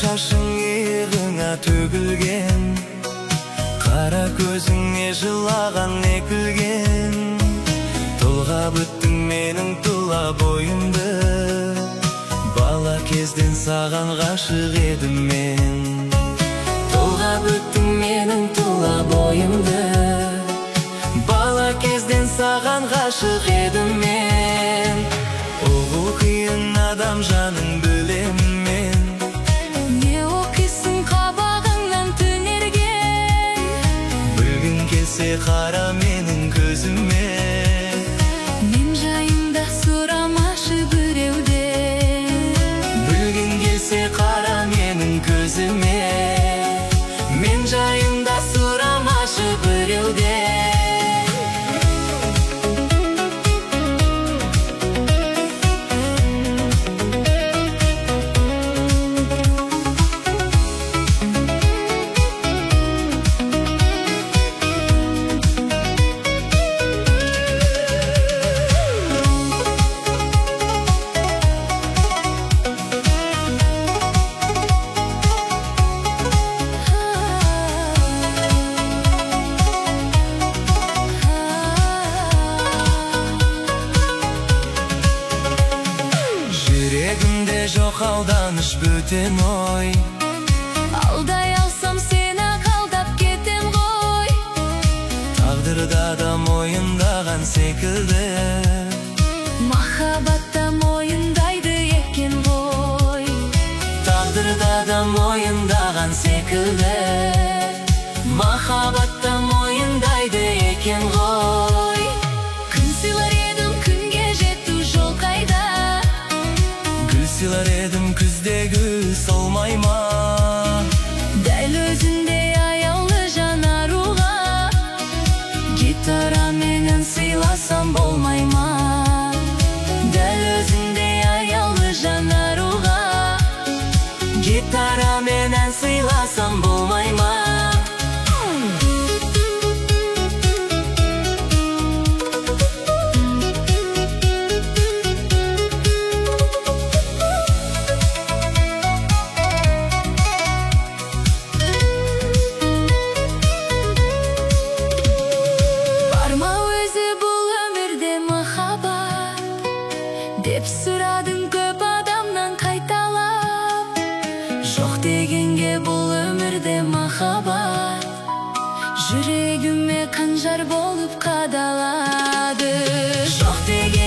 шашың иығыңа төгілген, қара көзіңе жылаған екілген. Толғап өттің менің тұла бойымды, бала кезден саған ғашық едім мен. Толғап өттің менің тұла бойымды, бала кезден саған ғашық едім мен. Оғу қиын адам жанын білем мен. Не оқисың қабағыңнан түнерген, Білгің келсе қара менің көзіме. мен жайында сұрамашы біреуден. Білгің келсе қара менің көзіме. Мен жайында сұрамашы біреуден. Жүрегімде жоқ алданыш бөтен ой, Алдай алсам сені қалдап кетем ғой. тағдырда да мойындаған секілді. Махаббатта мойындайды екен ғой. Тағдырда да мойындаған секілді. Махаббатта мойындайды екен ғой. Күн сыйлар едім күнге жету жол қайда. Гүл сыйлар едім күздегі солмай ма. Дәл өзіндей аяулы жан аруға, гитараменен сыйласам болмай ма. Дәл өзіндей аяулы жан аруға, гитараменен сыйласам болмай ма. Деп сұрадың көп адамнан қайталап, жоқ дегенге бұл өмірде махаббат жүрегіме қанжар болып қадалады. Жоқ деген